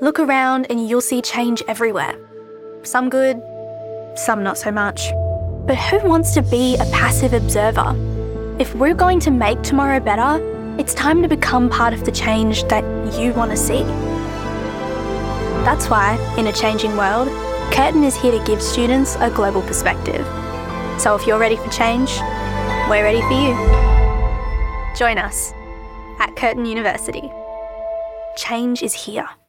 Look around and you'll see change everywhere. Some good, some not so much. But who wants to be a passive observer? If we're going to make tomorrow better, it's time to become part of the change that you want to see. That's why, in a changing world, Curtin is here to give students a global perspective. So if you're ready for change, we're ready for you. Join us at Curtin University. Change is here.